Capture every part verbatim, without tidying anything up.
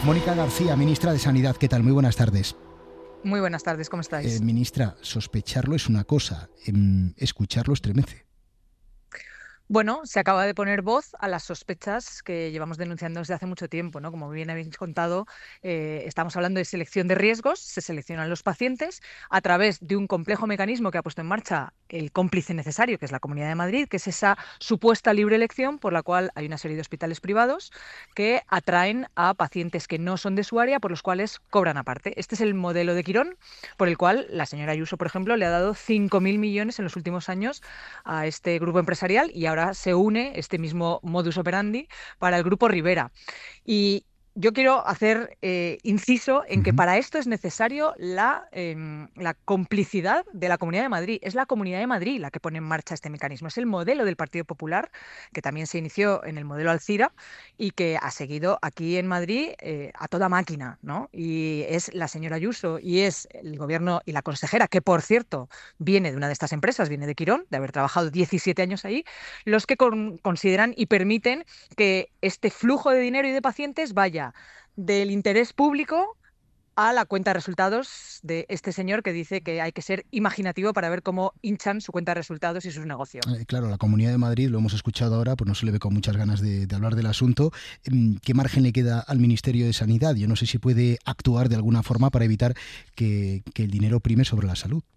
Mónica García, ministra de Sanidad, ¿qué tal? Muy buenas tardes. Muy buenas tardes, ¿cómo estáis? Eh, ministra, sospecharlo es una cosa, eh, escucharlo estremece. Bueno, se acaba de poner voz a las sospechas que llevamos denunciando desde hace mucho tiempo, ¿no? Como bien habéis contado, eh, estamos hablando de selección de riesgos, se seleccionan los pacientes a través de un complejo mecanismo que ha puesto en marcha el cómplice necesario, que es la Comunidad de Madrid, que es esa supuesta libre elección por la cual hay una serie de hospitales privados que atraen a pacientes que no son de su área, por los cuales cobran aparte. Este es el modelo de Quirón, por el cual la señora Ayuso, por ejemplo, le ha dado cinco mil millones en los últimos años a este grupo empresarial y ahora se une este mismo modus operandi para el grupo Rivera. Y yo quiero hacer eh, inciso en que Uh-huh. para esto es necesario la, eh, la complicidad de la Comunidad de Madrid. Es la Comunidad de Madrid la que pone en marcha este mecanismo. Es el modelo del Partido Popular, que también se inició en el modelo Alcira y que ha seguido aquí en Madrid eh, a toda máquina, ¿no? Y es la señora Ayuso y es el gobierno y la consejera, que por cierto viene de una de estas empresas, viene de Quirón, de haber trabajado diecisiete años ahí, los que con, consideran y permiten que este flujo de dinero y de pacientes vaya del interés público a la cuenta de resultados de este señor que dice que hay que ser imaginativo para ver cómo hinchan su cuenta de resultados y su negocio. Eh, claro, la Comunidad de Madrid, lo hemos escuchado ahora, pues no se le ve con muchas ganas de, de hablar del asunto. ¿Qué margen le queda al Ministerio de Sanidad? Yo no sé si puede actuar de alguna forma para evitar que, que el dinero prime sobre la salud.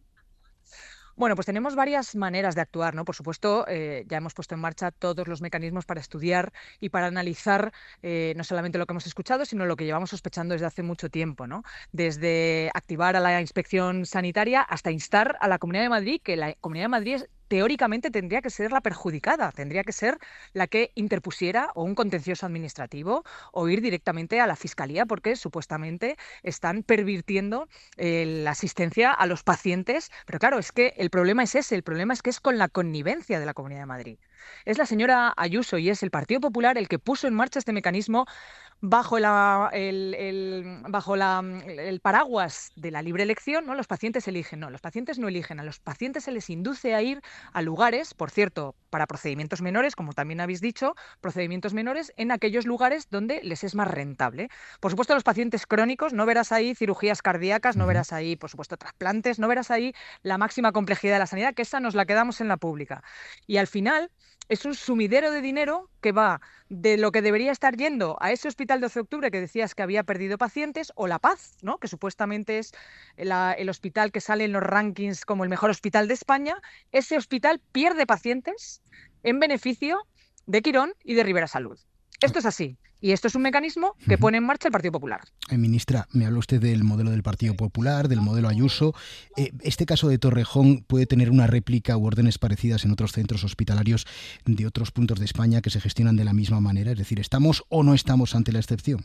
Bueno, pues tenemos varias maneras de actuar, ¿no? Por supuesto, eh, ya hemos puesto en marcha todos los mecanismos para estudiar y para analizar eh, no solamente lo que hemos escuchado, sino lo que llevamos sospechando desde hace mucho tiempo, ¿no? Desde activar a la inspección sanitaria hasta instar a la Comunidad de Madrid, que la Comunidad de Madrid es teóricamente tendría que ser la perjudicada, tendría que ser la que interpusiera o un contencioso administrativo o ir directamente a la Fiscalía porque supuestamente están pervirtiendo eh, la asistencia a los pacientes. Pero claro, es que el problema es ese, el problema es que es con la connivencia de la Comunidad de Madrid. Es la señora Ayuso y es el Partido Popular el que puso en marcha este mecanismo bajo, la, el, el, bajo la, el paraguas de la libre elección, ¿no? Los pacientes eligen, no, los pacientes no eligen, a los pacientes se les induce a ir a lugares, por cierto, para procedimientos menores, como también habéis dicho, procedimientos menores en aquellos lugares donde les es más rentable. Por supuesto, los pacientes crónicos, no verás ahí cirugías cardíacas, no Uh-huh. verás ahí, por supuesto, trasplantes, no verás ahí la máxima complejidad de la sanidad, que esa nos la quedamos en la pública. Y al final es un sumidero de dinero que va de lo que debería estar yendo a ese hospital doce de octubre que decías que había perdido pacientes, o La Paz, ¿no? Que supuestamente es la, el hospital que sale en los rankings como el mejor hospital de España. Ese hospital pierde pacientes en beneficio de Quirón y de Rivera Salud. Esto es así. Y esto es un mecanismo que Uh-huh. pone en marcha el Partido Popular. Eh, ministra, me habla usted del modelo del Partido Popular, del modelo Ayuso. Eh, ¿Este caso de Torrejón puede tener una réplica u órdenes parecidas en otros centros hospitalarios de otros puntos de España que se gestionan de la misma manera? Es decir, ¿estamos o no estamos ante la excepción?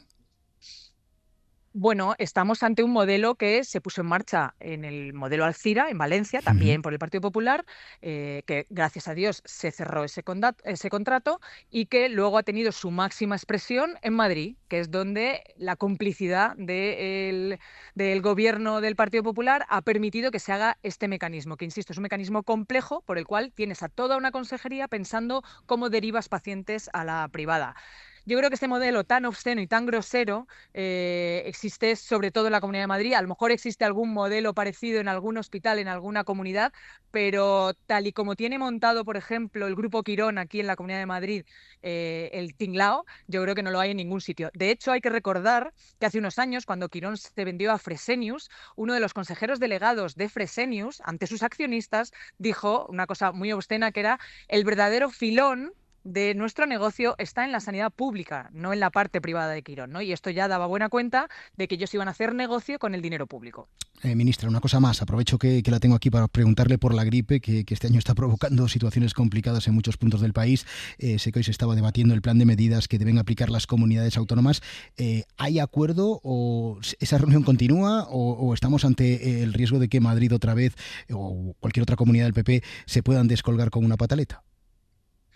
Bueno, estamos ante un modelo que se puso en marcha en el modelo Alcira, en Valencia, Uh-huh. también por el Partido Popular, eh, que gracias a Dios se cerró ese, condat- ese contrato y que luego ha tenido su máxima expresión en Madrid, que es donde la complicidad de el- del gobierno del Partido Popular ha permitido que se haga este mecanismo, que insisto, es un mecanismo complejo por el cual tienes a toda una consejería pensando cómo derivas pacientes a la privada. Yo creo que este modelo tan obsceno y tan grosero eh, existe sobre todo en la Comunidad de Madrid. A lo mejor existe algún modelo parecido en algún hospital, en alguna comunidad, pero tal y como tiene montado, por ejemplo, el Grupo Quirón aquí en la Comunidad de Madrid, eh, el Tinglao, yo creo que no lo hay en ningún sitio. De hecho, hay que recordar que hace unos años, cuando Quirón se vendió a Fresenius, uno de los consejeros delegados de Fresenius, ante sus accionistas, dijo una cosa muy obscena que era el verdadero filón de nuestro negocio está en la sanidad pública, no en la parte privada de Quirón, ¿no? Y esto ya daba buena cuenta de que ellos iban a hacer negocio con el dinero público. Eh, ministra, una cosa más. Aprovecho que, que la tengo aquí para preguntarle por la gripe, que, que este año está provocando situaciones complicadas en muchos puntos del país. Eh, sé que hoy se estaba debatiendo el plan de medidas que deben aplicar las comunidades autónomas. Eh, ¿Hay acuerdo o esa reunión continúa o, o estamos ante el riesgo de que Madrid otra vez o cualquier otra comunidad del P P se puedan descolgar con una pataleta?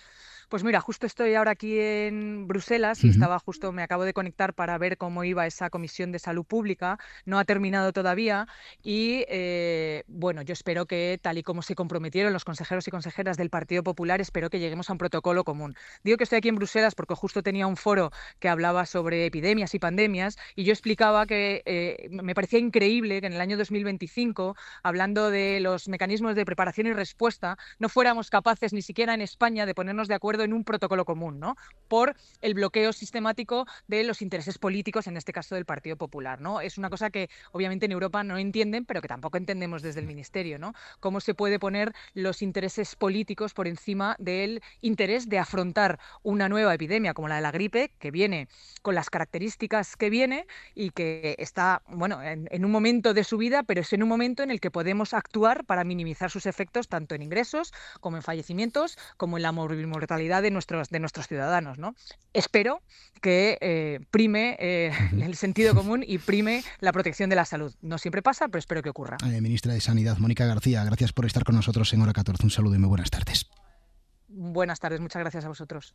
Pues mira, justo estoy ahora aquí en Bruselas y Ujú. estaba justo, me acabo de conectar para ver cómo iba esa comisión de salud pública. No ha terminado todavía y eh, bueno, yo espero que tal y como se comprometieron los consejeros y consejeras del Partido Popular, espero que lleguemos a un protocolo común. Digo que estoy aquí en Bruselas porque justo tenía un foro que hablaba sobre epidemias y pandemias y yo explicaba que eh, me parecía increíble que en el año dos mil veinticinco, hablando de los mecanismos de preparación y respuesta, no fuéramos capaces ni siquiera en España de ponernos de acuerdo en un protocolo común, ¿no? Por el bloqueo sistemático de los intereses políticos, en este caso del Partido Popular, ¿no? Es una cosa que obviamente en Europa no entienden, pero que tampoco entendemos desde el Ministerio, ¿no? Cómo se puede poner los intereses políticos por encima del interés de afrontar una nueva epidemia como la de la gripe, que viene con las características que viene y que está, bueno, en, en un momento de su vida, pero es en un momento en el que podemos actuar para minimizar sus efectos tanto en ingresos como en fallecimientos, como en la mortalidad de nuestros, de nuestros ciudadanos, ¿no? Espero que eh, prime eh, Ujú. el sentido común y prime la protección de la salud. No siempre pasa, pero espero que ocurra. Eh, ministra de Sanidad, Mónica García, gracias por estar con nosotros en Hora catorce. Un saludo y muy buenas tardes. Buenas tardes, muchas gracias a vosotros.